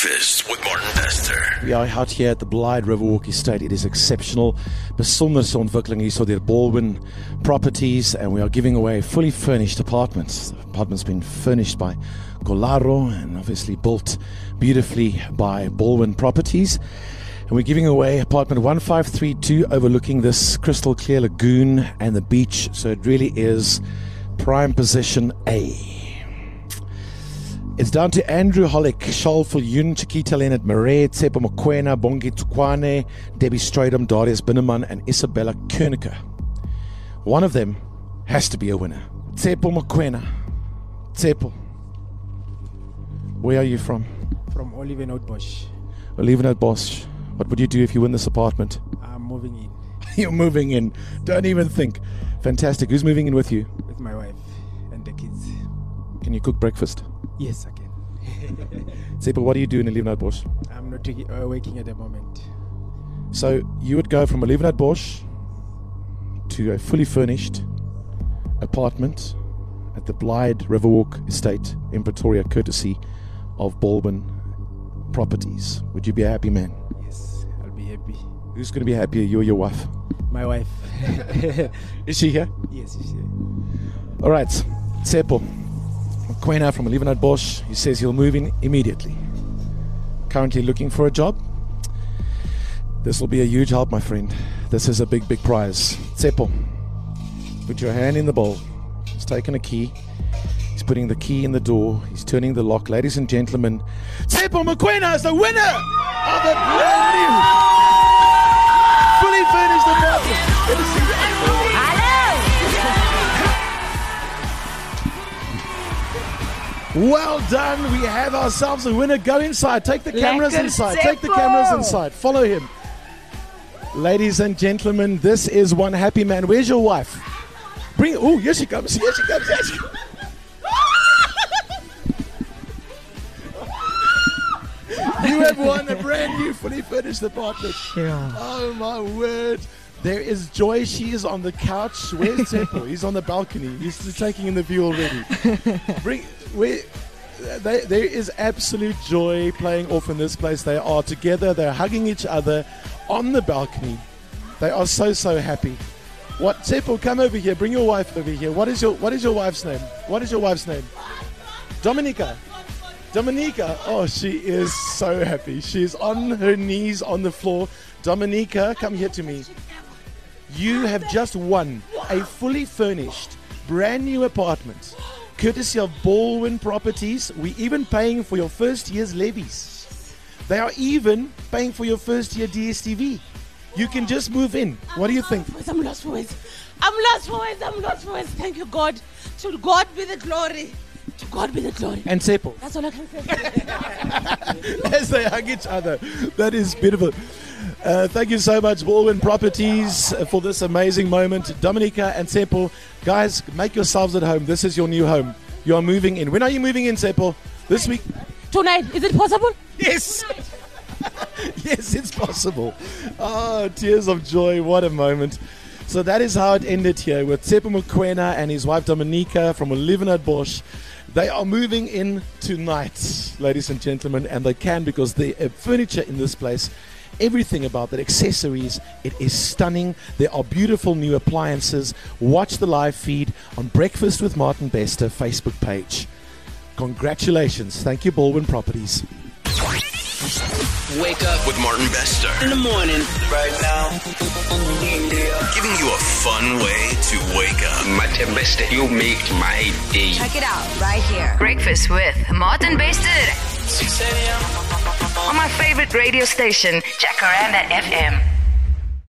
Breakfast with Martin Bester. We are out here at the Blyde Riverwalk Estate. It is exceptional. Besonderse ontwikkeling hier so deur Baldwin Properties, and we are giving away fully furnished apartments. The apartment's been furnished by Golaro and obviously built beautifully by Baldwin Properties. And we're giving away apartment 1532 overlooking this crystal clear lagoon and the beach. So it really is prime position A. It's down to Andrew Hollick, Charl Viljoen, Chiquita Leonard Marais, Tsepo Mokoena, Bongi Tukwane, Debbie Stradum, Darius Binneman, and Isabella Koenike. One of them has to be a winner. Tsepo Mokoena. Tsepo. Where are you from? From Olivenhout-Bosch. Olivenhout-Bosch. What would you do if you win this apartment? I'm moving in. You're moving in. Don't even think. Fantastic. Who's moving in with you? With my wife and the kids. Can you cook breakfast? Yes, I can. Tsepo, what do you do in Olivenhout-Bosch? I'm not working at the moment. So you would go from Olivenhout-Bosch to a fully furnished apartment at the Blyde Riverwalk Estate in Pretoria, courtesy of Baldwin Properties. Would you be a happy man? Yes, I'll be happy. Who's going to be happier, you or your wife? My wife. Is she here? Yes, she's here. All right, Tsepo Mokoena from Olivenhout-Bosch. He says he'll move in immediately. Currently looking for a job. This will be a huge help, my friend. This is a big, big prize. Tsepo, put your hand in the bowl. He's taken a key. He's putting the key in the door. He's turning the lock. Ladies and gentlemen, Tsepo Mokoena is the winner of a brand new, fully furnished apartment. Well done. We have ourselves a winner. Go inside. Take the cameras inside. Take the cameras inside. Follow him. Ladies and gentlemen, this is one happy man. Where's your wife? Bring. Oh, here she comes. Here she comes. Here she comes. You have won a brand new, fully furnished apartment. Yeah. Oh my word. There is joy. She is on the couch. Where's Tsepo? He's on the balcony. He's taking in the view already. There is absolute joy playing off in this place. They are together. They're hugging each other on the balcony. They are so, so happy. What, Tsepo, come over here. Bring your wife over here. What is your wife's name? What is your wife's name? Dominica. Dominica. Oh, she is so happy. She is on her knees on the floor. Dominica, come here to me. You have just won a fully furnished, brand new apartment, courtesy of Baldwin Properties. We're even paying for your first year's levies. They are even paying for your first year DSTV. You can just move in. What do you think? I'm lost for words. I'm lost for words. Thank you, God. To God be the glory. To God be the glory. And Tsepo. That's all I can say. As they hug each other. That is beautiful. Thank you so much, Baldwin Properties, for this amazing moment. Dominica and Tsepo, guys, make yourselves at home. This is your new home. You are moving in. When are you moving in, Tsepo? This week? Tonight. Is it possible? Yes. Yes, it's possible. Oh, tears of joy. What a moment. So that is how it ended here with Tsepo Mokoena and his wife Dominica from Olivenhout-Bosch. They are moving in tonight, ladies and gentlemen, and they can because the furniture in this place, everything about that, accessories, it is stunning. There are beautiful new appliances. Watch the live feed on Breakfast with Martin Bester Facebook page. Congratulations. Thank you, Baldwin Properties. Wake up with Martin Bester In the morning. right now. Giving you a fun way to wake up. Martin Bester, you make my day. Check it out right here. Breakfast with Martin Bester 6 a.m. on my favorite radio station, Jacaranda FM.